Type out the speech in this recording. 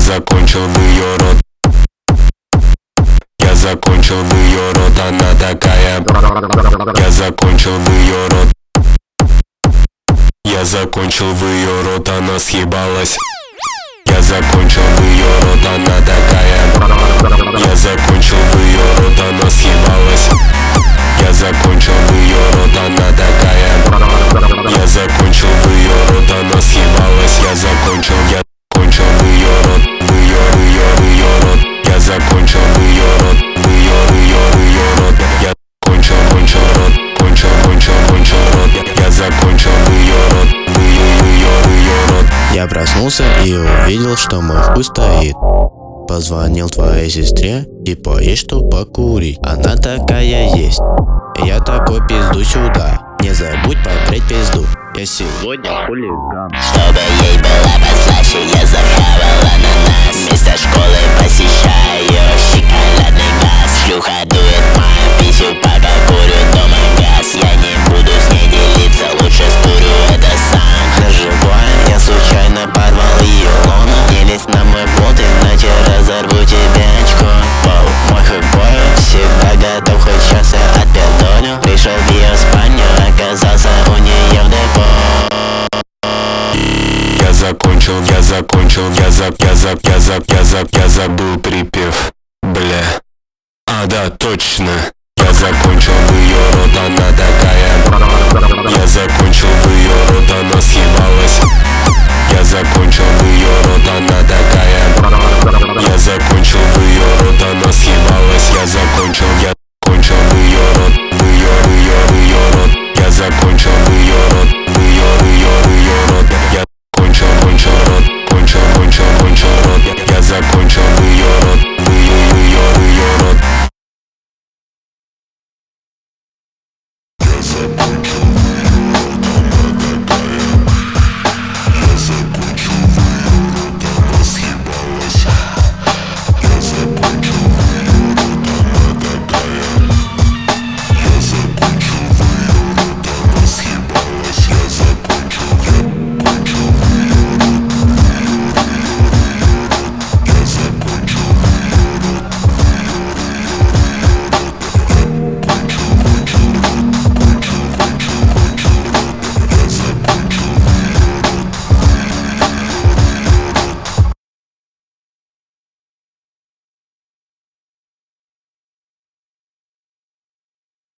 закончил в ее рот. Я закончил в ее рот, она такая. Я закончил в ее рот. Я закончил в ее рот, она съебалась. Я закончил в ее рот, она такая. Я закончил в ее рот, она съебалась. Я закончил в ее рот, она такая. Я закончил в ее рот, она съебалась. Я закончил в ее рот, в ее рот. Я закончил в ее рот, в ее рот. Я кончил рот, кончил рот. Я закончил в ее рот, в ее рот. Я проснулся и увидел, что мой хуй стоит. Позвонил твоей сестре и поесть, что покурить. Она такая есть. Я такой: пизду сюда. Не забудь попреть пизду. Я сегодня хулиган. Чтобы ей было послаще, я захавал ананас. Вместо школы посещаю шоколадный класс. Шлюха дует мою писю, пока курю дома газ. Я не буду с ней делиться, лучше скурю это сам. Наживая, я случайно порвал ее лоно. Делись на мой болт, иначе разорву тебе очко. Воу, мой хэкбой всегда готов, хоть сейчас я отпятоню. Пришел в ее спальню, оказался у нее в депо. Я забыл припев. Бля. А да, точно. Я закончил в ее рот, она такая. Я закончил в ее рот, она съебалась. Я закончил в ее рот, она